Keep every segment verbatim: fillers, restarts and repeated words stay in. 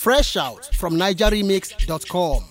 Fresh out from niger remix dot com.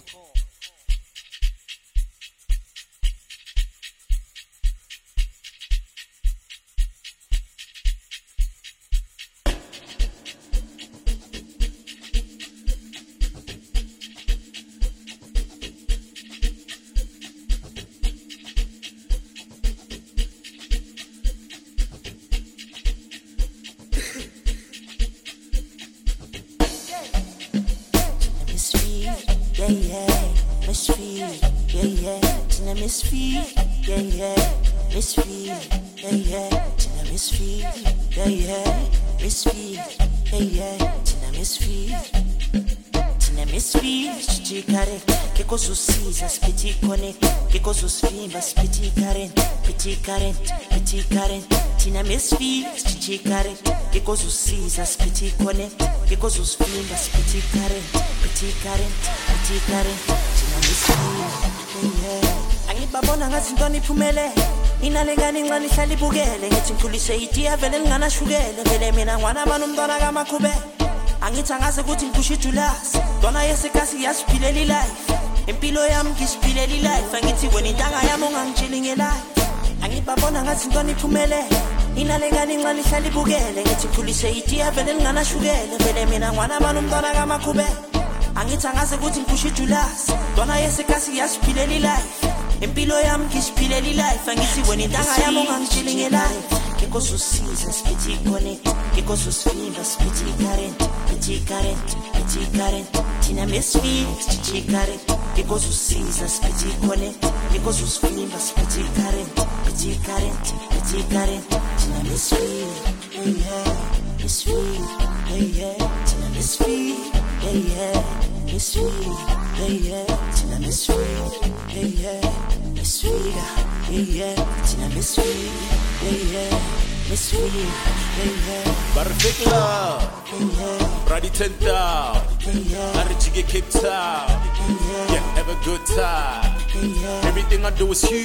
Tina misfeeds, chichi current, because you see us pretty connect, because you scream us pretty current, pretty current, pretty current, Tina misfeeds, yeah. Angibabona ngathi into niphumele, inalengani ngani hlali bukele, ngithi ngikhulise idea vele ngana shukele, vele mina ngwana bani umntwana kaMakhube. Angithi angaze ukuthi ngikusho iJulas, dona yesikasi yasiphilela life. Impilo yami ngisiphilela life, angithi wena intanga yami ungangitsheli ngelife. Angibabona ngathi into niphumele, inalengani ngani hlali bukele, ngithi ngikhulise idea vele ngana shukele, vele mina ngwana bani umntwana kaMakhube. Angithi angaze ukuthi ngikusho iJulas, dona yesikasi yasiphilela life. Impilo yami ngisiphilela life, angithi wena intanga yami ungangitsheli ngelife. Because you see us pretty connect, because you scream us pretty current, pretty current, pretty current, Tina misfeeds, pretty current, because you see us pretty connect, because you scream us pretty current, pretty current, pretty current, Tina misfeeds, yeah yeah, misfeeds, yeah yeah, Tina misfeeds, yeah yeah, misfeeds, yeah yeah, Tina misfeeds, yeah yeah, misfeeds, yeah yeah, Tina misfeeds. Yeah, yeah, Miss Sweet, yeah, yeah. Perfect love, yeah, Brady ten down, yeah, Archie Cape Town, yeah, have a good time. yeah, Everything I do is you,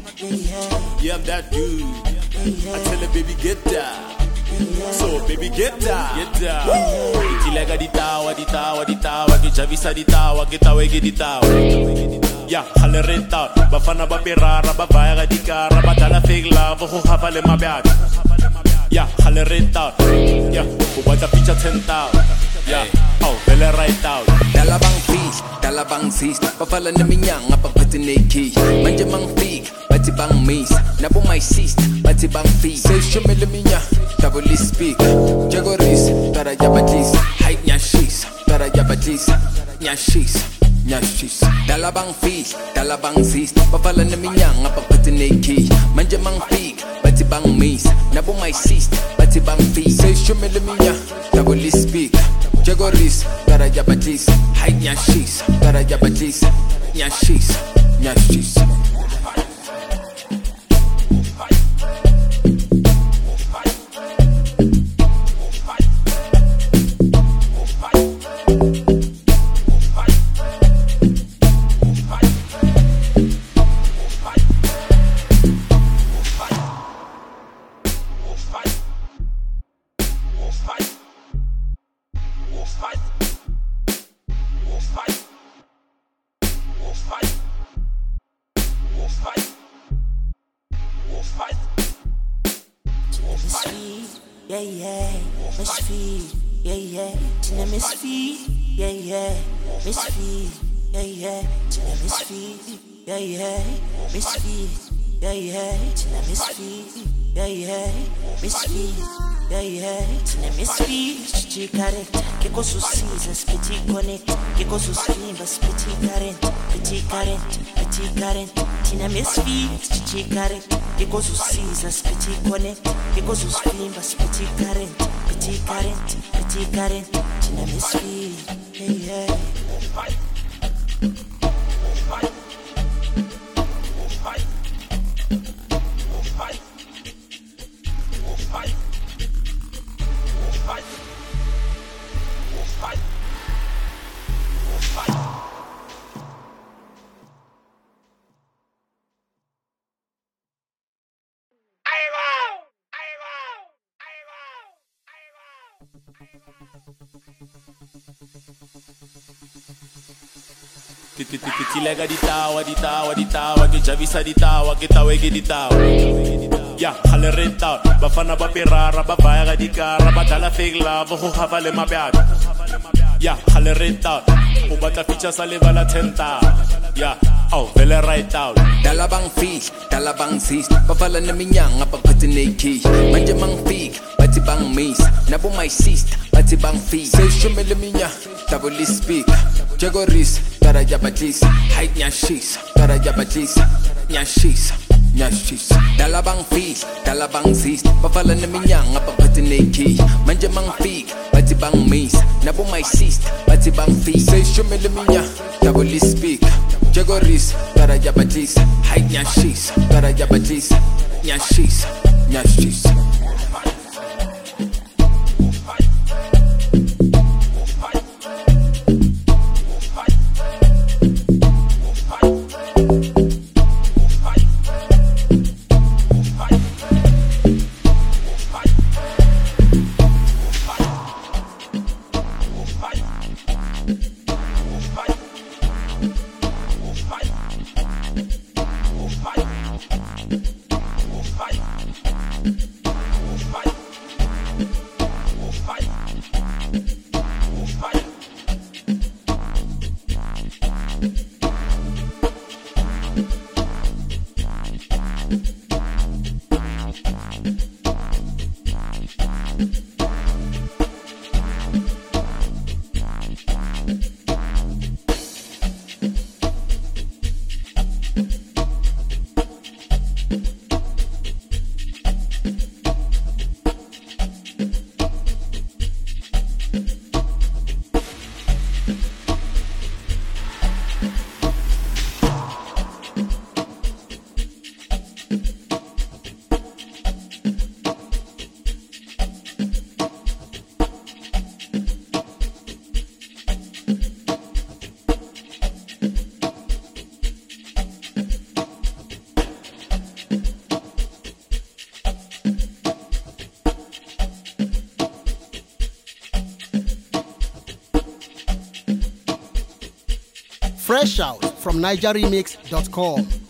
yeah, yeah, I'm that dude. I tell her, baby, get down. So, baby, get down, get down. Itilaga di tawa, di tawa, di tawa, che javisa di tawa, che tawa, che di tawa. Yeah, hale renta, bafana ba pirara, ba vaya di cara, ba dala fake love, ho hapa le mabiat. Yeah, hale renta, yeah, who was a picture ten thousand. Yeah, oh, vele right out. Dalabang fish, dalabang sis, papala na minyang apagpatiniki. Manje mang fig, pati bang miss, nabo my sis, pati bang fig. Say shumele minya, tabuli speak. Jagoris, tara yabatis, height nya shis, tara yabatis, nya shis. Nyashis, dalabang fish, dalabang sis, papala na minyang apagpatiniki. Manje mang fig, pati bang miss, nabo my sis, pati bang fig. Say shumele minya, tabuli speak. Jagoris, tara yabatis, height nyashis, tara yabatis, nyashis, nyashis. Yeah, yeah, misfeed, yeah, yeah, Tina misfeed, yeah, yeah, misfeed, yeah, yeah, Tina misfeed, yeah, yeah, misfeed, yeah, yeah, Tina misfeed, yeah, yeah, misfeed, yeah, yeah, Tina misfeed, chichi current, que con sus seasons, petit connect, que con sus fibras, petit current, petit current, petit current, Tina misfeed, chichi current, que con sus seasons, petit connect, que con sus fibras, petit current, petit current, petit current, Tina misfeed, yeah, yeah. Ti lega di tawa, di tawa, di tawa, che già visa di tawa, che tawa e che di tawa. Ya, hale renta, bafana ba pirara, ba vaya di cara, ba dala fake love, ho hava le mabiad. Ya, hale renta, o bata ficha sale vala tenta. Ya, oh, vele right out. Dalabang fish, dalabang sis, bafala na minyang apagpati na iki. Manja mang fig, bati bang miss, nabo my sis, bati bang fig. Say shumele minya, tabuli speak. Jagoris, tara jabajis, height nyashis, tara jabajis, nyashis, nyashis. Dalabang fish, dalabang sis, bafala na minyang apagpati na iki. Manja mang fig, bati bang miss, nabo my sis, bati bang fig. Say shumele minya, tabuli speak. Jagoris, tara jabajis, height nyashis, tara jabajis, nyashis, nyashis. Fresh out from Niger Remix dot com.